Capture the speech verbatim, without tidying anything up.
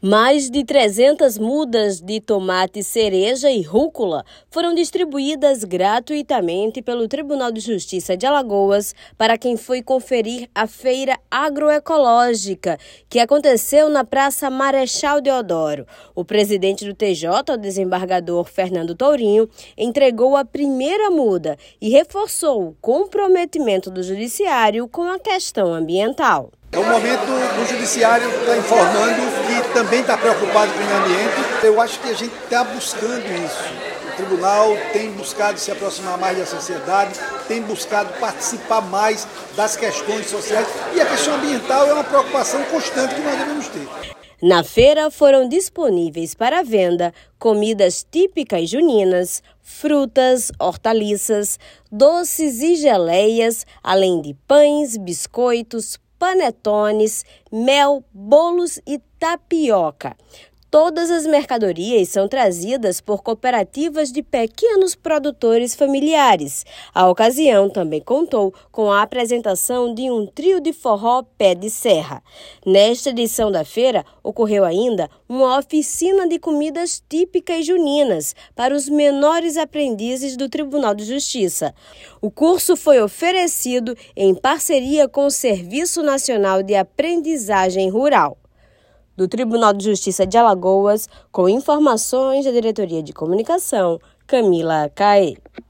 Mais de trezentas mudas de tomate cereja e rúcula foram distribuídas gratuitamente pelo Tribunal de Justiça de Alagoas para quem foi conferir a feira agroecológica, que aconteceu na Praça Marechal Deodoro. O presidente do T J, o desembargador Fernando Tourinho, entregou a primeira muda e reforçou o comprometimento do judiciário com a questão ambiental. É um momento do judiciário está informando que também está preocupado com o meio ambiente. Eu acho que a gente está buscando isso. O tribunal tem buscado se aproximar mais da sociedade, tem buscado participar mais das questões sociais e a questão ambiental é uma preocupação constante que nós devemos ter. Na feira foram disponíveis para venda comidas típicas juninas, frutas, hortaliças, doces e geleias, além de pães, biscoitos, panetones, mel, bolos e tapioca. Todas as mercadorias são trazidas por cooperativas de pequenos produtores familiares. A ocasião também contou com a apresentação de um trio de forró pé de serra. Nesta edição da feira, ocorreu ainda uma oficina de comidas típicas juninas para os menores aprendizes do Tribunal de Justiça. O curso foi oferecido em parceria com o Serviço Nacional de Aprendizagem Rural. Do Tribunal de Justiça de Alagoas, com informações da Diretoria de Comunicação, Camila Caê.